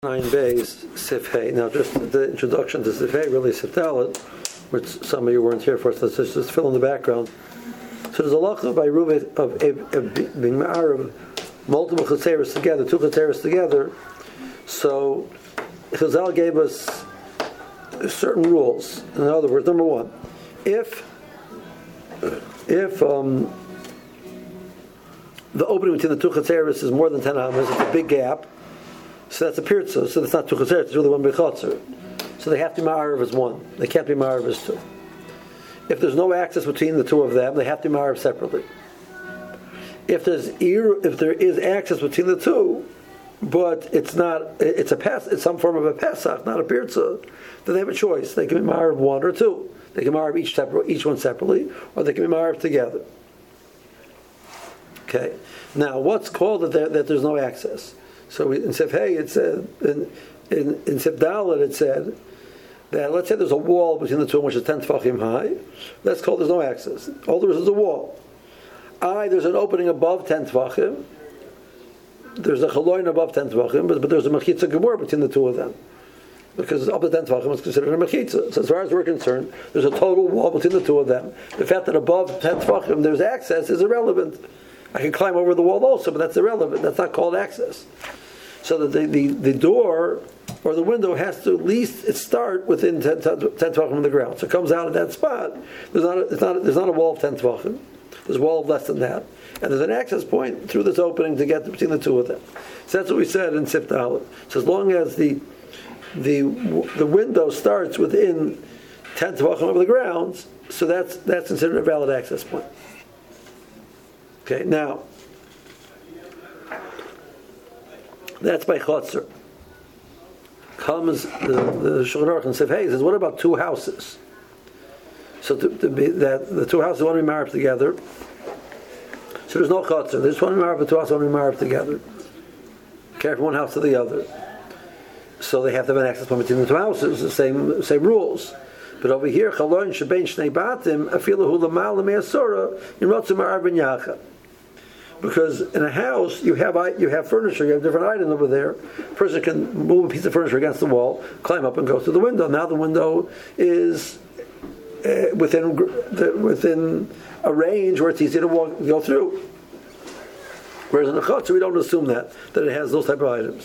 9 bays, Sifhei. Now, just the introduction to Sifhei, really Siftalit, which some of you weren't here for, so let's just fill in the background. So there's a lacha by Reuven of being ma'arav, multiple chatzeros together, two chatzeros together. So Chazal gave us certain rules. In other words, number one, if the opening between the two chatzeros is more than 10 amas, it's a big gap. So that's a pirza. So that's not two chatzeros; it's really one big chatzer. So they have to be ma'arav as one. They can't be ma'arav as two. If there's no access between the two of them, they have to be ma'arav separately. If there is access between the two, but it's some form of a pesach, not a pirza, then they have a choice. They can be ma'arav one or two. They can ma'arav each one separately, or they can be ma'arav together. Okay. Now, what's called that there's no access? So in Sifhei it said, in Sifdalet it said that let's say there's a wall between the two which is 10 tefachim high. That's called there's no access. All there is a wall. There's an opening above 10 tefachim. There's a chaloin above 10 tefachim, but there's a mechitza gemur between the two of them. Because up to 10 tefachim is considered a mechitza. So as far as we're concerned, there's a total wall between the two of them. The fact that above 10 tefachim there's access is irrelevant. I can climb over the wall also, but that's irrelevant. That's not called access. So that the door or the window has to at least start within 10 tefachim from the ground. So it comes out at that spot. There's not a wall of 10 tefachim. There's a wall of less than that. And there's an access point through this opening to get between the two of them. So that's what we said in Sif Dalet. So as long as the window starts within 10 tefachim of the ground, so that's considered a valid access point. Okay, now that's by Chotzer. Comes the Shulchan Aruch and Sifhei says, what about two houses? So to be that the two houses want to be married together. So there's no Chotzer. There's one married, but two houses want to be married together. Carry from one house to the other. So they have to have an access point between the two houses. The same rules. But over here, Chaloin Shebein Shnei Batim Afilu Hu Lamal Me'asora in Rotzim Ma'ar Ben Yacha. Because in a house you have furniture, you have different items over there. A person can move a piece of furniture against the wall, climb up, and go through the window. Now the window is within a range where it's easy to go through. Whereas in a chutzner we don't assume that it has those type of items.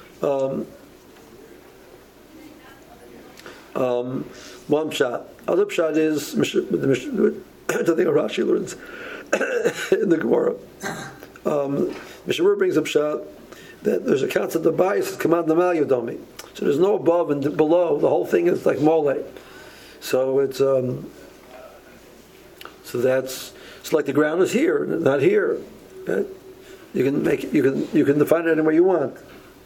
One pshat. Other pshat is the thing Rashi learns in the Gemara. Mishnah brings up pshat that there's a concept of bias command namal yodomi. So there's no above and below. The whole thing is like mole. So it's like the ground is here, not here. Okay? You can define it any way you want.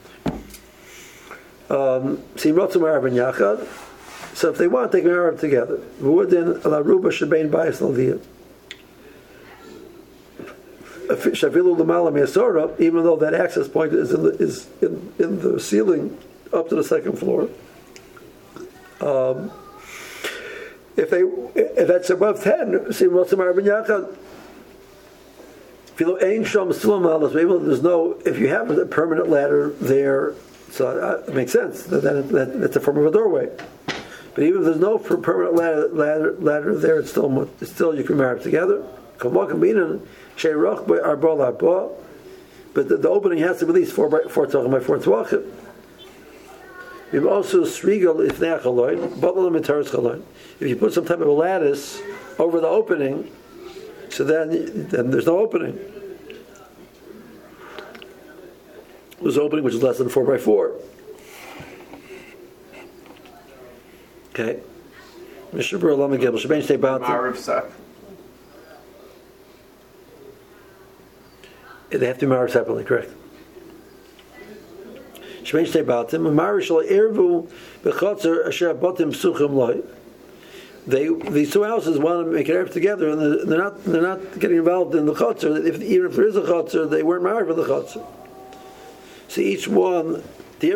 So if they want, they can marry together. Even though that access point is in the ceiling up to the second floor. If that's above 10, there's no. If you have a permanent ladder there, so it makes sense. That's a form of a doorway. But even if there's no permanent ladder there, it's still you can marry together. But the opening has to be at least 4 tefachim by 4 tefachim. We've also srigal ifnei chaloin, bottle mitaris chaloin. If you put some type of a lattice over the opening, so then there's no opening. There's an opening which is less than 4 by 4. Okay. Mishnah Berurah Lamed Gimel Shebein Shnei Batim. They have to be married separately, correct? Shebein Shnei Batim Ma'ariv Shelo Ervu B'Chotzer Asher Batim Psuchim Loi. These two houses want to make it erev together, and they're not getting involved in the chotzer. Even if there is a chotzer, they weren't married for the chotzer. So each one, if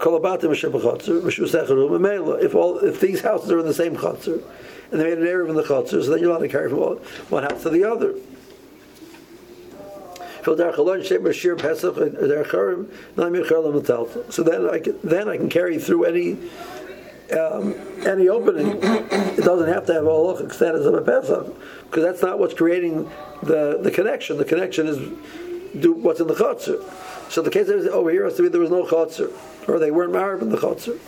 these houses are in the same chotzer, and they made an erev in the chotzer, so then you're allowed to carry from one house to the other. So then I can carry through any opening. It doesn't have to have a halachic status of a Pesach, because that's not what's creating the connection. The connection is do what's in the chutzner. So the case is over here has to be there was no chutzner, or they weren't married in the chutzner.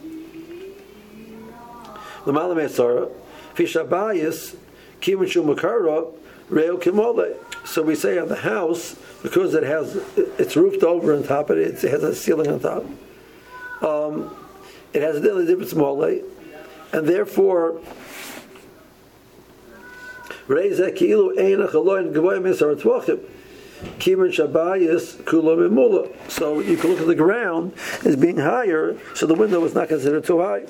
The Malam Esara, Fishabayis, Kimin Shumakara, Reo Kimole. So we say on the house, because it's roofed over on top of it, it has a ceiling on top. It has a different mole, and therefore, Reza Kilu Eina Chaloin Gavoy Misar Tvachim. Kimin Shabayis Kula Mimula. So you can look at the ground as being higher, so the window is not considered too high.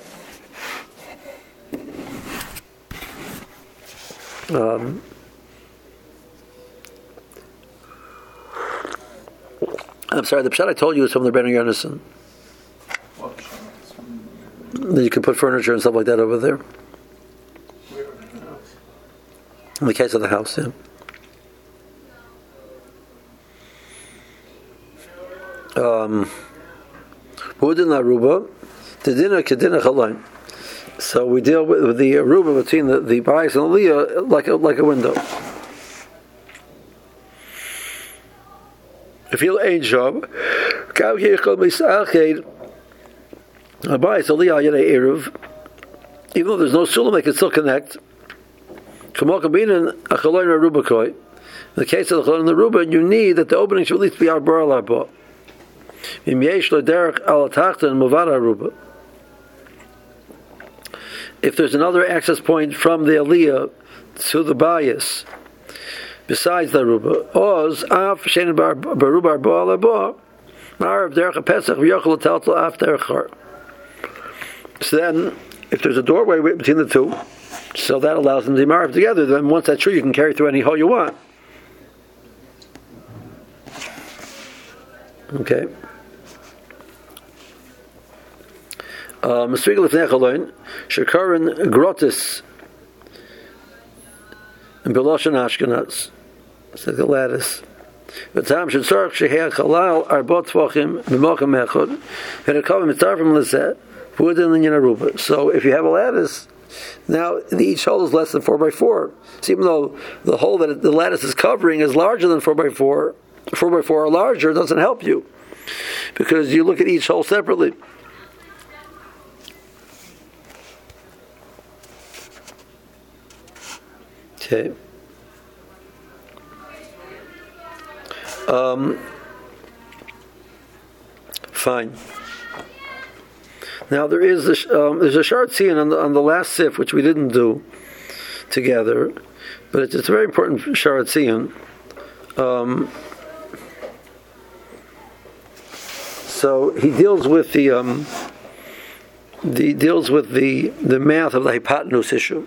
I'm sorry, the pshat I told you is from the Brenner Yonason. You can put furniture and stuff like that over there. In the case of the house, yeah. Wudin Aruba, Tedina Kedina Chalain. So we deal with the Aruba between the bias and the Leah like a window. If you ain't job, Kav Yechol Misachid, a bias a Leah Yedei Eruv, even though there's no sulam, they can still connect. Kamal Kabinin a Chalain Aruba Koi. In the case of the Chalain Aruba, you need that the opening should at least be Arbar Arba. Im Yesh Lo Derech Al Tachta and Muvad Aruba. If there's another access point from the Aliyah to the bias besides the Aruba, Oz Af Shein Baruba Arba Arba, Ma'arav Derech HaPesach V'yochel Taltal Af Derech. So then, if there's a doorway between the two, so that allows them to be married together. Then once that's true, you can carry through any hole you want. Okay. Masrigal Lefnei Chaloin, Shekarin Grotis, and Beloshan Ashkenaz. It's like a lattice. V'tam Shetzorach Shehei Chalal Arbot Tvachim B'mochem Echad V'nekavim Mitzarfim Lezeh V'udin Linyan Aruba. So if you have a lattice, now each hole is less than 4x4. So even though the hole that the lattice is covering is larger than 4x4, 4x4 or larger, it doesn't help you, because you look at each hole separately. Okay. Fine. Now there's a short scene on the last sif which we didn't do together, but it's a very important short scene. So he deals with the math of the hypotenuse issue.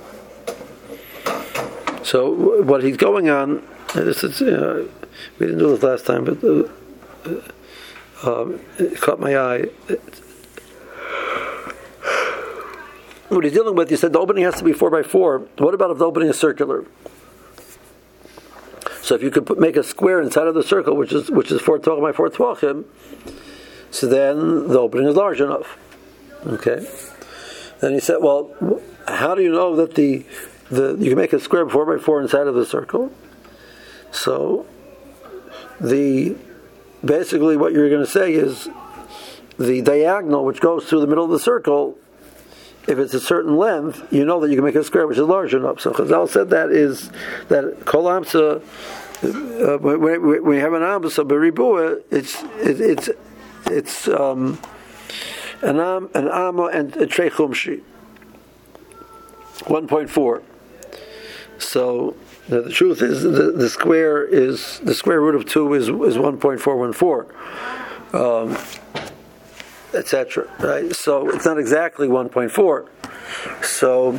So what he's going on, this is, we didn't do this last time, but it caught my eye. What he's dealing with, he said the opening has to be 4x4. What about if the opening is circular? So if you could make a square inside of the circle, which is 4 tvachim by 4 tvachim, so then the opening is large enough. Okay. Then he said, well, how do you know that you can make a square 4x4 inside of the circle? So basically what you're going to say is the diagonal which goes through the middle of the circle, if it's a certain length, you know that you can make a square which is large enough. So Chazal said that kol amsa, when you have an amsa beribua, it's an amma and a trei chumshi, 1.4. So the truth is the square root of 2 is 1.414, etc. Right? So it's not exactly 1.4. So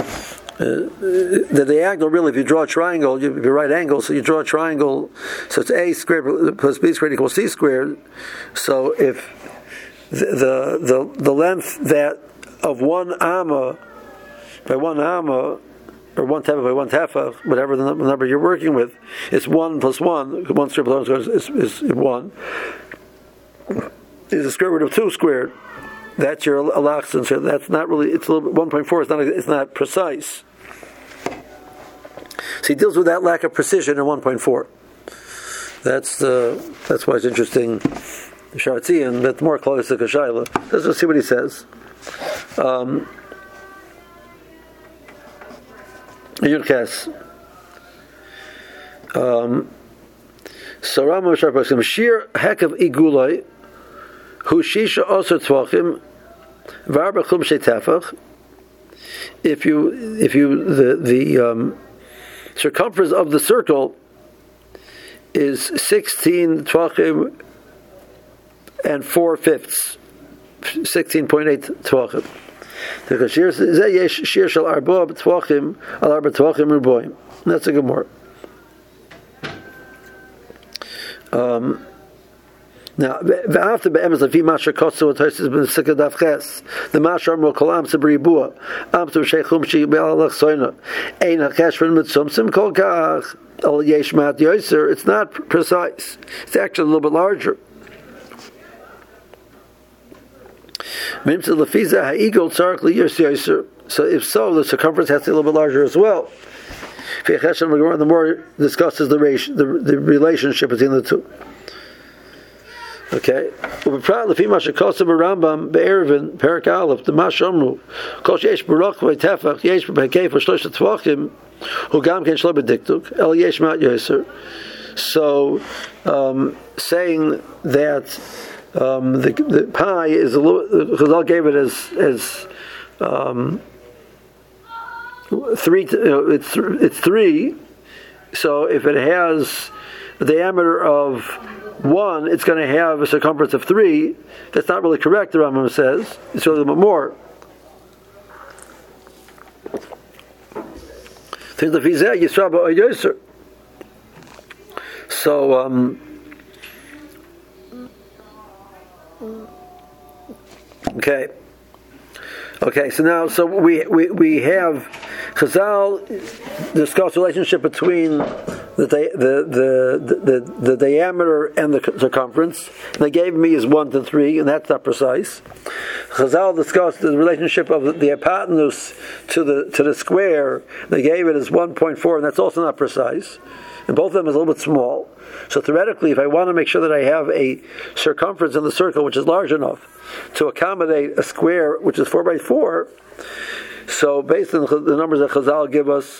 the diagonal, really, if you draw a triangle, you have a right angle, so you draw a triangle, so it's a squared plus b squared equals c squared. So if the length that of 1 amma by 1 amma or 1 tefach by 1 tefach, whatever the number you're working with, it's 1 plus 1. 1 squared plus 1 is 1. Is the square root of 2 squared. That's your alaxin. So that's not really. It's a little bit 1.4. It's not precise. So he deals with that lack of precision in 1.4. That's why it's interesting. Sharatzian, that's more close to Kashayla. Let's just see what he says. Yudches. So Rama Sharpasim Shir Hekav Igulai Hu Shisha Oser Tvachim Varba Chum Shetefach. If you the circumference of the circle is 16 tvachim and 4/5, 16.8 tvachim. The shir zeh shir shel arba tvachim al arba tvachim ruboim. That's a good more. Now, after be'emes avi masher kotzu otosis ben sikadav ches, the masher mo kol am sebribua, am to sheichum shi be'alach soina, ein hakesh from mitzumsim kol kach al yesh mat yoser. It's not precise. It's actually a little bit larger. Mimsa lefiza ha'igol tzarich liyos yoser. So if so, the circumference has to be a little bit larger as well. The more discusses the relationship between the two. Okay. Lefi ma shekosav Rambam be'erevin perak aleph the mashamru kol sheyesh barach v'tefach yesh b'hekei for shlosh tvachim hu gam ken shlo b'diktuk el yesh mat yoser. So saying that the pi is a little. Chazal gave it as 3. It's 3. So if it has a diameter of 1, it's going to have a circumference of 3. That's not really correct, the Rambam says. It's a little bit more. So, okay. So now, we have Chazal discuss the relationship between the diameter and the circumference. And they gave me is 1 to 3, and that's not precise. Chazal discussed the relationship of the hypotenuse to the square. They gave it as 1.4, and that's also not precise. And both of them is a little bit small. So theoretically, if I want to make sure that I have a circumference in the circle which is large enough to accommodate a square which is 4 by 4, so based on the numbers that Chazal give us,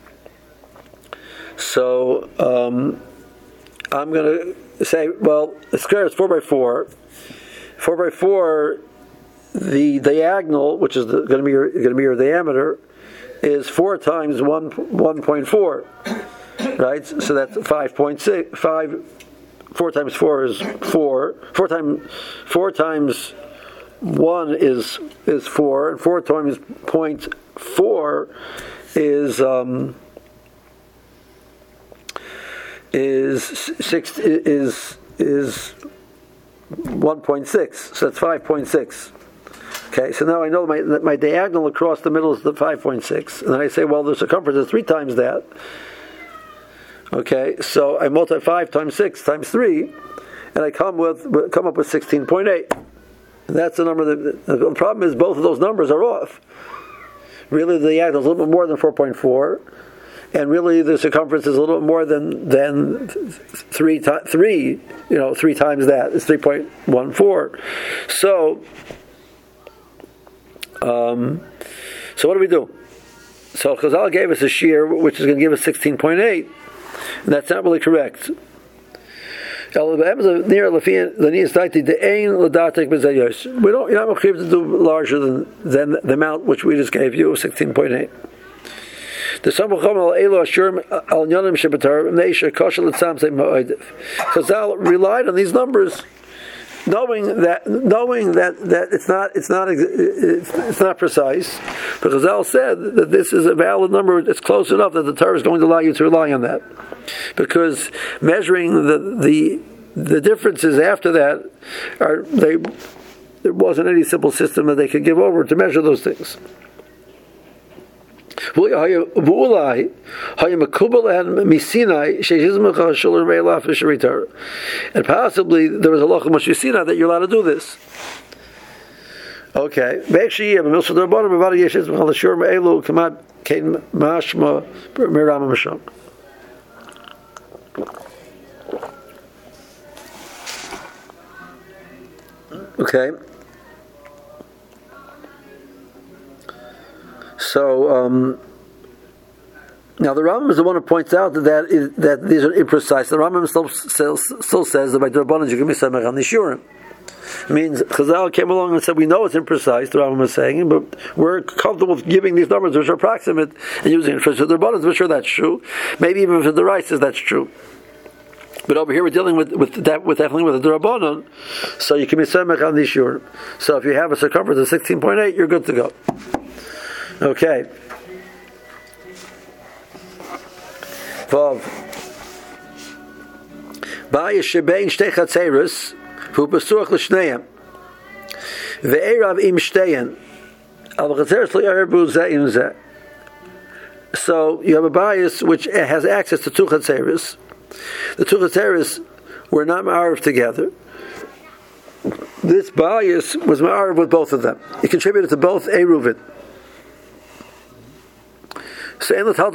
so I'm going to say, well, the square is 4 by 4. 4 by 4, the diagonal, which is going to be your diameter, is 4 times 1.4. Right, so that's 5.6. 4 times 4 is 4. 4 times 1 is 4, and 4 times 0.4 is 1.6. So that's 5.6. Okay, so now I know that my diagonal across the middle is the 5.6, and then I say, well, the circumference is 3 times that. Okay, so I multiply 5 times 6 times 3, and I come up with 16.8. And that's the number the problem is both of those numbers are off. Really, the diagonal is a little bit more than 4.4, and really the circumference is a little bit more than 3 times that. It's 3.14. So what do we do? So Chazal gave us a shear which is going to give us 16.8. And that's not really correct. You're not mechayiv to do larger than the amount which we just gave you, 16.8. Chazal relied on these numbers, knowing that it's not precise. But Chazal said that this is a valid number. It's close enough that the Torah is going to allow you to rely on that, because measuring the differences after that there wasn't any simple system that they could give over to measure those things. And possibly there was a law of Moshe Sinai that you're allowed to do this. Okay. Okay. So now the Rambam is the one who points out that these are imprecise. The Rambam still says that by Drabanan you can be samech on the Shurim. Means Chazal came along and said we know it's imprecise. The Rambam is saying, but we're comfortable with giving these numbers which are approximate and using it for the Drabanan. For sure that's true. Maybe even for the Rices that's true. But over here we're dealing with definitely with the Drabanan, so you can be samech on the Shurim. So if you have a circumference of 16.8, you're good to go. Okay. Vav. Ba'ya shebein shtei chatzeros hu besuach l'shneihem ve'erav im shteyen al chatzeros li'erbu zeh im zeh. So you have a bias which has access to two chatzeros. The two chatzeros were not ma'ariv together. This bias was ma'ariv with both of them. It contributed to both eruvin. So we can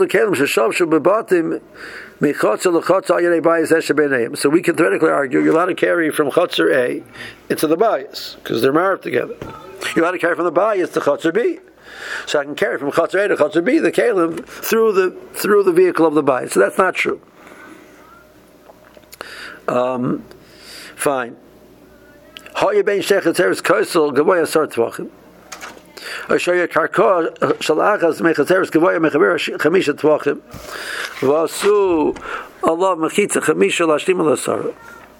theoretically argue you're allowed to carry from Chotzer A into the bias because they're married together. You're allowed to carry from the bias to Chotzer B. So I can carry from Chotzer A to Chotzer B the kalim through the vehicle of the bias. So that's not true. Fine. I show you karka shalachas mechateres gavoya mechaber chamisha tvachim vasu Allah mechitza chamisha lashlim alasara.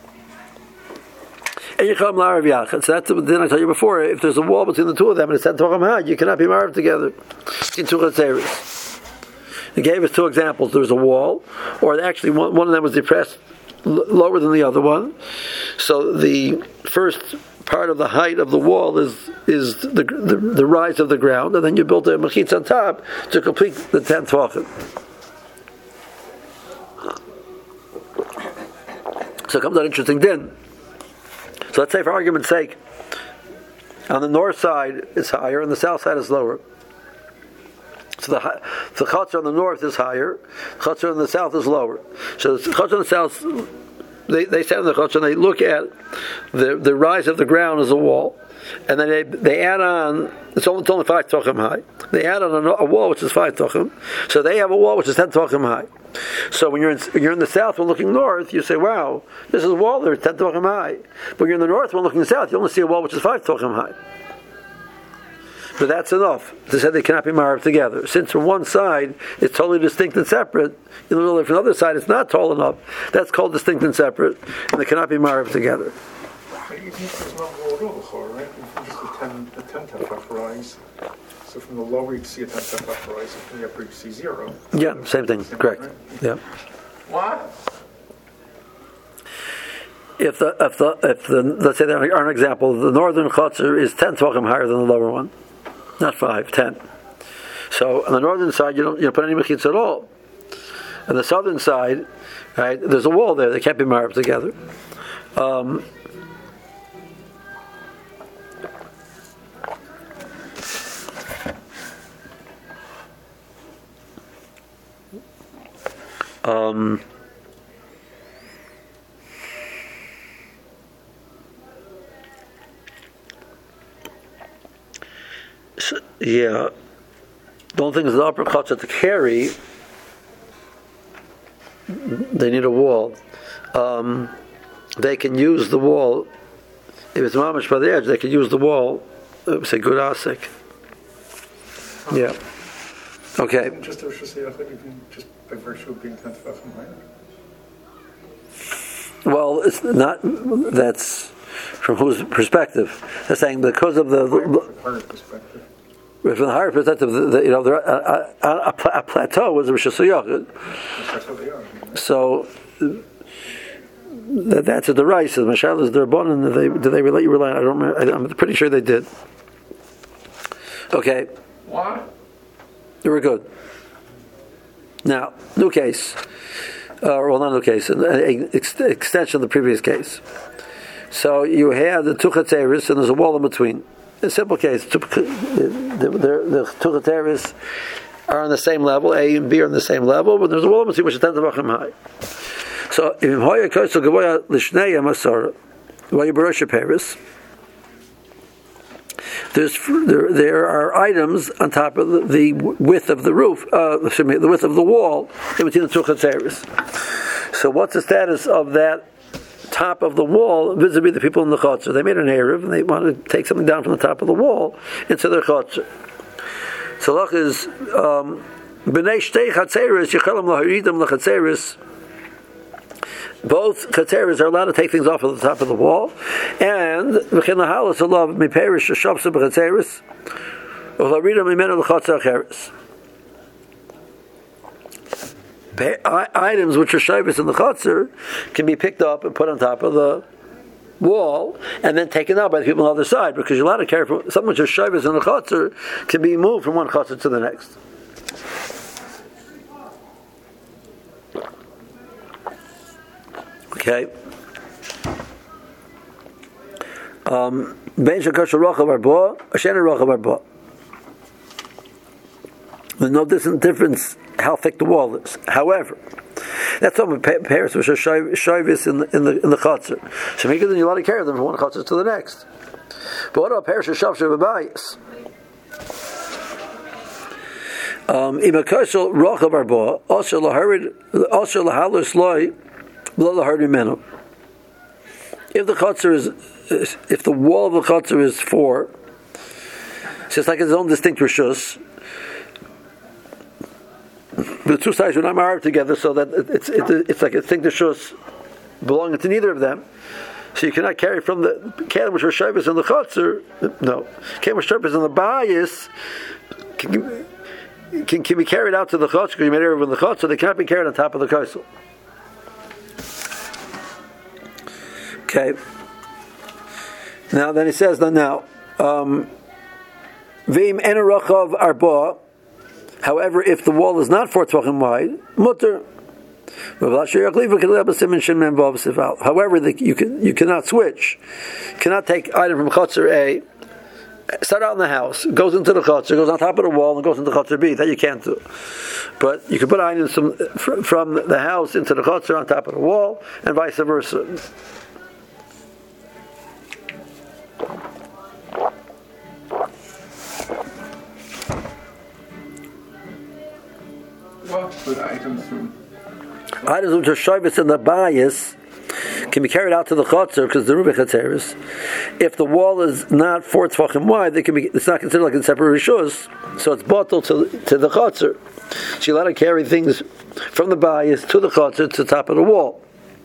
And you come larav yachad. So that's the thing I told you before. If there's a wall between the two of them and it's 10 tvachim high, you cannot be married together. In two chateres. He gave us two examples. There was a wall, or actually one of them was depressed lower than the other one. So the first part of the height of the wall is the rise of the ground, and then you build a mechitz on top to complete the 10 tvachim. So it comes out interesting din. So let's say, for argument's sake, on the north side it's higher and the south side is lower. So the chotzer on the north is higher, the chotzer on the south is lower. So the chotzer on the south, they stand on the chotzer and they look at the rise of the ground as a wall, and then they add on. It's only 5 tachim high. They add on a wall which is 5 tachim. So they have a wall which is 10 tachim high. So when you're in the south and looking north, you say, "Wow, this is a wall there, 10 tachim high." But when you're in the north and looking south, you only see a wall which is 5 tachim high. But that's enough to say they cannot be married together. Since from one side it's totally distinct and separate, from the other side it's not tall enough. That's called distinct and separate, and they cannot be married together. But even if there's no wall at all before, right? Just a 10 tefach rise. So from the lower you see a 10 tefach rise, and from the upper you see 0. Yeah, same thing. Correct. Right? Yeah. What? If the let's say there are an example, the northern chotzer is 10 tvachim higher than the lower one. Not 5, 10. So on the northern side, you don't put any mechitz at all. On the southern side, right, there's a wall there. They can't be married together. Yeah, the only thing is the upper chotzer to carry, they need a wall. They can use the wall, if it's mamish by the edge, they can use the wall, say good asik. Yeah. Okay. Just by virtue of being 10 tefachim higher? Well, it's not, that's from whose perspective? They're saying because of the higher perspective. From the higher perspective, a plateau was a Rishus HaYachid. So that's a deraisa. The Mashal is the Rabbanan. Did they let you rely on? I don't remember. I'm pretty sure they did. Okay. What? Very good. Now, new case. Not new case, an extension of the previous case. So you have the two chatzeris, and there's a wall in between. A simple case. The two chatzeris are on the same level. A and B are on the same level, but there's a wall in between which is 10 tefachim high. So if hoya koisel gavoya l'shnei masara, v'yu b'rosh Paris. There are items on top of the width of the roof, the width of the wall in between the two chatzeris. So what's the status of that top of the wall vis-a-vis the people in the chutzner? They made an erev and they want to take something down from the top of the wall into their chutzner. So look is b'nei shtei chatzeris yechalam laharidam lachatzeris. Both chatzeris are allowed to take things off of the top of the wall, and v'chen lahalas alav miperish shapsa b'chatzeris v'laridam imenu l'chatzer acheres. Items which are shavis in the chutzner can be picked up and put on top of the wall and then taken out by the people on the other side, because you're allowed to carry something which is shavis in the chutzner can be moved from one chutzner to the next. Okay. There's no difference how thick the wall is. However, that's what Paris which are shavis in the chutzner. So make it then you allowed to carry them from one chutzner to the next. But what about Paris or shavshav b'bayis? Imakashal rochav arba also lahalus loy below the hard menu. If the chutzner is, if the wall of the chutzner is 4, so it's like its own distinct rishus. The two sides are not married together, so that it's like a distinct rishus belonging to neither of them. So you cannot carry from the kelim which are shavis in the chutzner. No, kelim which are shavis in the bayis can be carried out to the chutzner because you made it in the chutzner. They cannot be carried on top of the kaisel. Okay. Now then he says now V'im enarachav arba. However, if the wall is not 4 tvachim wide, mutter. However, you cannot switch. You cannot take item from chutzner A, start out in the house, goes into the chutzner, goes on top of the wall, and goes into chutzner B. That you can't do. But you can put items from the house into the chutzner on top of the wall, and vice versa. What items from? Items which are shavis in the bayis can be carried out to the chutzner because the rubik chatzeris. If the wall is not 4 tvachim wide, they can be. It's not considered like a separate rishus, so it's bottled to the chutzner. So you're allowed to carry things from the bayis to the chutzner to the top of the wall.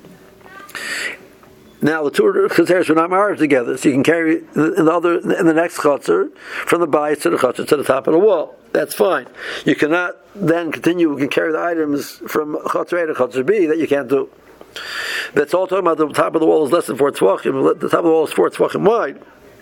Now the two chatzeris are not married together, so you can carry in the next chutzner from the bayis to the chutzner to the top of the wall. That's fine. You cannot then continue. You can carry the items from chutzner A to chutzner B. That you can't do. That's all talking about the top of the wall is less than 4 tvachim. The top of the wall is 4 tvachim wide.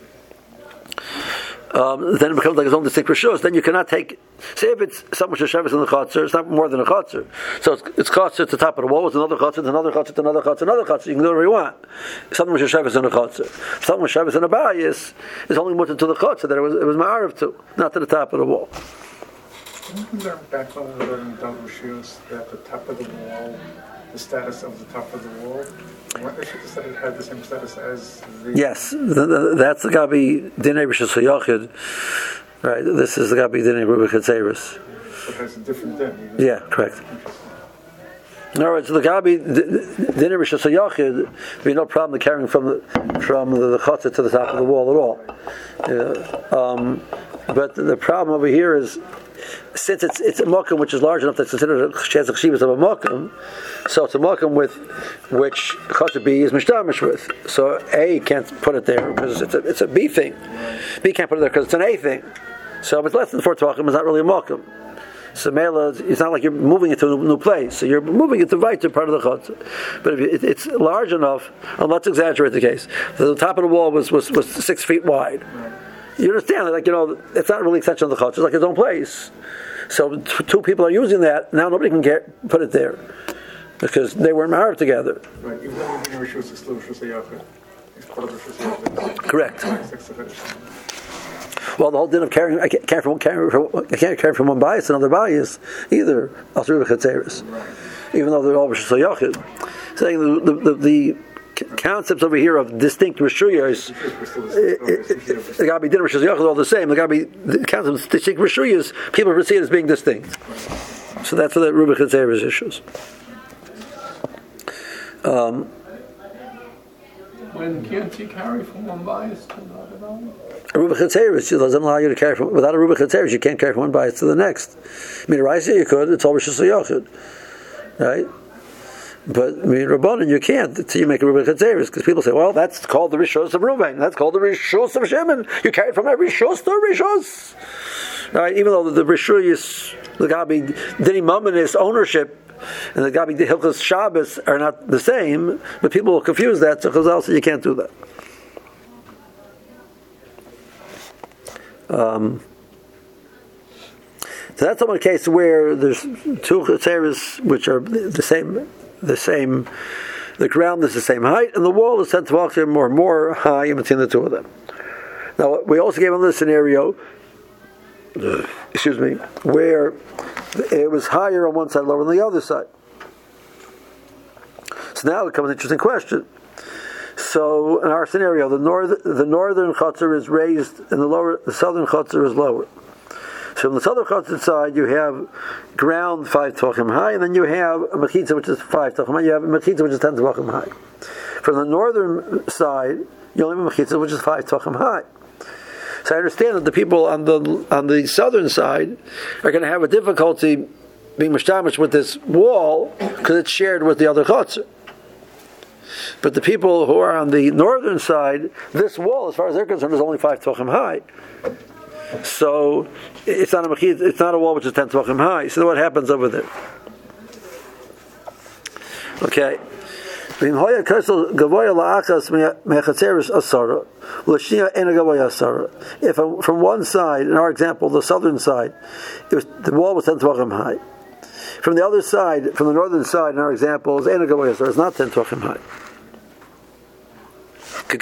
Then it becomes like its own distinct rishus. Then you cannot take. Say if it's something which is shavis in the chutzner, it's not more than a chutzner. So it's chutzner at the top of the wall. It's another chutzner, another chutzner, another chutzner, another chutzner. You can do whatever you want. Something which is shavis in a chutzner. Something which is shavis in a bayis is only mutter to the chutzner that it was ma'arav to, not to the top of the wall. Can you learn back when we learned in shoes that the top of the wall, the status of the top of the wall, weren't they supposed that it had the same status as the? Yes, that's the gabi dinei b'shus hayachid. Right, this is the gabi dinei rubik chatzeris. It has a different din. Yeah, correct. All right, so the gabi dinei b'shus hayachid, there'd be no problem carrying from the chutzner to the top of the wall at all. But the problem over here is, since it's a makom which is large enough that's considered a cheshivas of a makom, so it's a makom with which chutzner B is mishdamish with. So A can't put it there because it's a B thing. B can't put it there because it's an A thing. So if it's less than 4 tvachim, it's not really a makom. So mela, it's not like you're moving it to a new place. So you're moving it to right to part of the chutzner. But if it's large enough, and let's exaggerate the case, the top of the wall was 6 feet wide. You understand that, it's not really an extension of the chutzner, it's like its own place. So two people are using that, now nobody can put it there, because they weren't married together. Right, even though the Rishus is still Rishus Yachid. It's part of the Rishus Yachid. Correct. Well, the whole din of carrying, I can't carry from one bias to another bias either. Right. Even though they're all Rishus Yachid. Saying the concepts over here of distinct Rishuyas, they got to be din Rishus Yachid all the same. They got to be the concepts of distinct Rishuyas. People perceive it as being distinct. So that's what the Rubik Chetzeres issues. When can't you carry from one bias to another bias? A Rubik Chetzeres doesn't allow you to carry from, without a Rubik Chetzeres, you can't carry from one bias to the next. I mean, Raisa you could, it's all Rishus Yachid, right? But I mean, Rabbanan you can't until you make a Rubik Chetzeres, because people say, well, that's called the Rishos of Reuven, that's called the Rishos of Shimon. You carry it from every Rishos to Rishos, right? Even though the Rishuyas, the Gabi Dini Mamanis ownership, and the Gabi Hilchos Shabbos are not the same, but people will confuse that, so Chazal said you can't do that. So that's one case where there's two Chetzeres which are the same, the ground is the same height, and the wall is 10 Tvachim or more high in between the two of them. Now, we also gave another scenario, where it was higher on one side, lower on the other side. So now it comes an interesting question. So in our scenario, the northern chutzner is raised, and the southern chutzner is lower. So on the southern chutzner side, you have ground 5 tvachim high, and then you have a mechitza which is 5 tvachim high. You have a mechitza which is 10 tvachim high. From the northern side, you only have a mechitza which is 5 tvachim high. So I understand that the people on the southern side are going to have a difficulty being mishtamish with this wall because it's shared with the other chutzner. But the people who are on the northern side, this wall, as far as they're concerned, is only 5 tvachim high. So it's not a wall which is 10 tvachim high. So what happens over there? Okay. If from one side, in our example, the southern side, the wall was 10 tvachim high. From the other side, from the northern side, in our example, it's not 10 tvachim high. The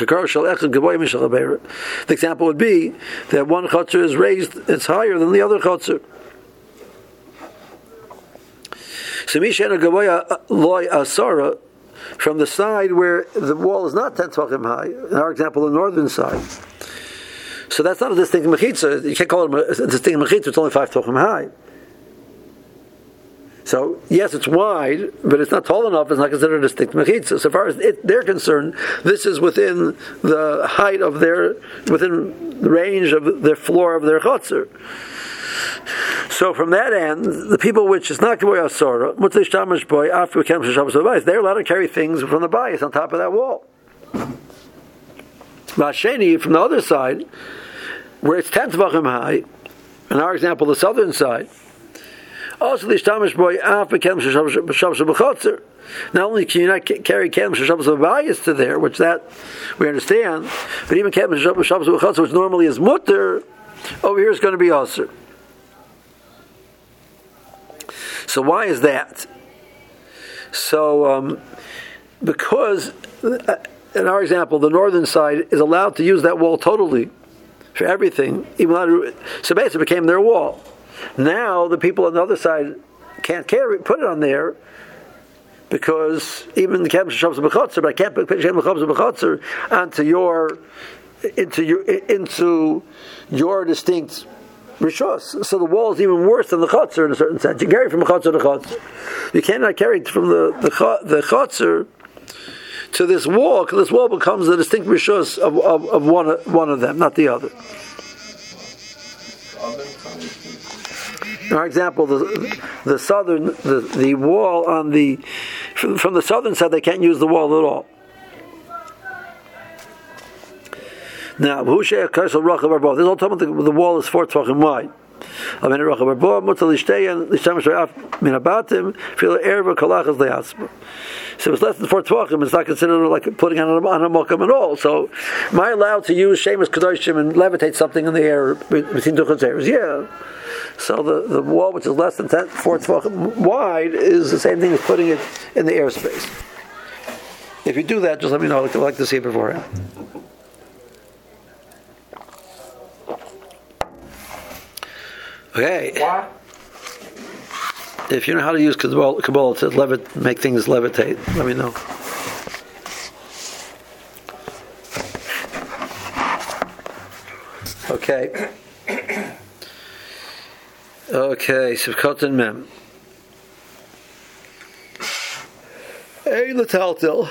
example would be that one chutzner is raised, it's higher than the other chutzner. So Mishena Gavoya Loy Asara, from the side where the wall is not 10 tvachim high, in our example, the northern side. So that's not a distinct mechitza. You can't call it a distinct mechitza, it's only 5 tvachim high. So, yes, it's wide, but it's not tall enough, it's not considered a distinct mechitza. So far as they're concerned, this is within the height of within the range of their floor of their chutzner. So from that end, the people which is not Gavoy Asara, they're allowed to carry things from the bias on top of that wall. Masheni, from the other side, where it's 10 tvachim high, in our example, the southern side, also the Ishtamish boy after Kelm Sheshavas B'chotzer. Not only can you not carry Kelm Sheshavas B'bayis to there, which that we understand, but even Kelm Sheshavas B'chotzer, which normally is mutter, over here is going to be aser. So why is that? So because in our example, the northern side is allowed to use that wall totally for everything, even though so basically it became their wall. Now the people on the other side can't put it on there because even the Kem Sheshavas B'chotzer, but I can't put Kem Sheshavas B'chotzer into your distinct rishos. So the wall is even worse than the chotzer in a certain sense. You carry from a chotzer to chotzer. You cannot carry it from the chotzer to this wall, because this wall becomes the distinct rishos of one of them, not the other. For example, the southern the wall on from the southern side, they can't use the wall at all. Now, this is all talking about the wall is 4 tvachim wide. So if it's less than 4 tvachim, it's not considered like putting on a mokum at all. So, am I allowed to use shemus kedoshim and levitate something in the air between 2 chatzeros? Yeah. So the wall which is less than 4 tvachim wide is the same thing as putting it in the airspace. If you do that, just let me know. I'd like to see it beforehand. Okay. What? If you know how to use Kabbalah to make things levitate, let me know. Okay. Okay, Sivkot and Mem. Hey, Lataltil.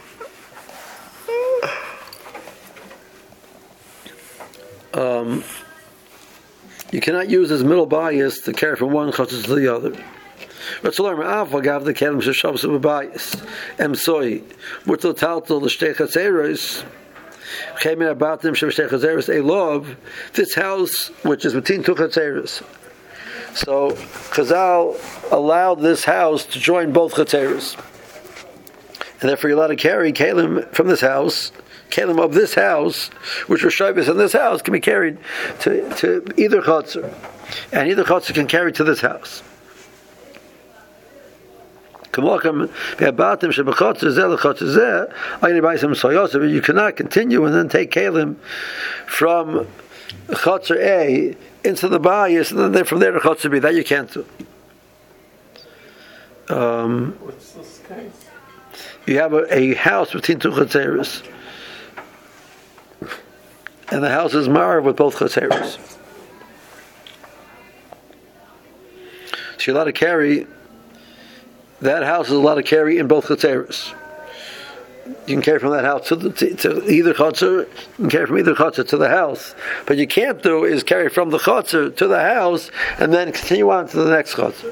You cannot use this middle bias to carry from one chotzer to the other. Let's learn. Agav the kelim sheshavs of a bias. Emsoi. Mutal taltal the shtei chatzeros. Came in about them shtei chatzeros. A love. This house, which is between 2 chatzeros. So Chazal allowed this house to join both chatzeros, and therefore you're allowed to carry kelim from this house. Kelim of this house, which are shabbos in this house, can be carried to either chotzer, and either chotzer can carry to this house. You cannot continue and then take kelim from chotzer A into the bias, and then from there to chotzer B. That you can't do. What's this case? You have a house between 2 chatzeros, and the house is marred with both chatzeros. So you're allowed to carry. That house is allowed to carry in both chatzeros. You can carry from that house to either chotzer. You can carry from either chotzer to the house. But you can't do is carry from the chotzer to the house and then continue on to the next chotzer.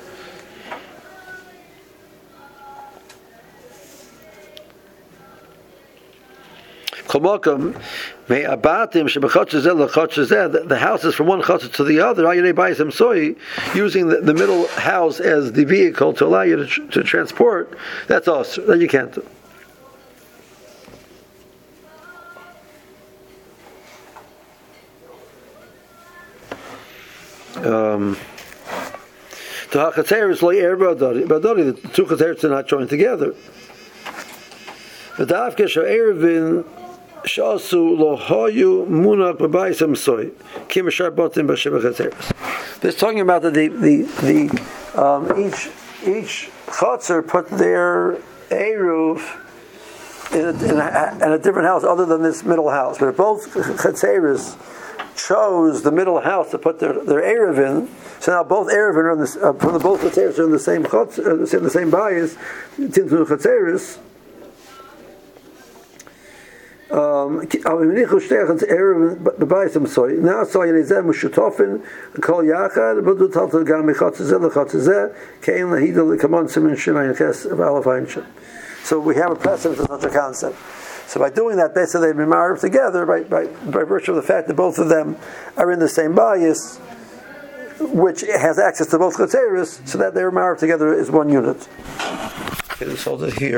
The house is from one chotzer to the other. Using the middle house as the vehicle to allow you to transport, that's also that you can't do. The 2 chatzeros are not joined together. The dafke she'erevin shasu lo hayu munak b'bayis soy kim shar botim b'sheva chatzeros. This talking about that each chotzer put their eruv in a different house other than this middle house. But if both chatzeros chose the middle house to put their eruv in, so now both eruv are from the both chatzeros are in the same chotzer, in the same bias, into chatzeros. Now so we have a precedent for such a concept. So by doing that, basically they've been married together by virtue of the fact that both of them are in the same bias, which has access to both chatzeros, so that they're married together as one unit. Okay, let's hold it here.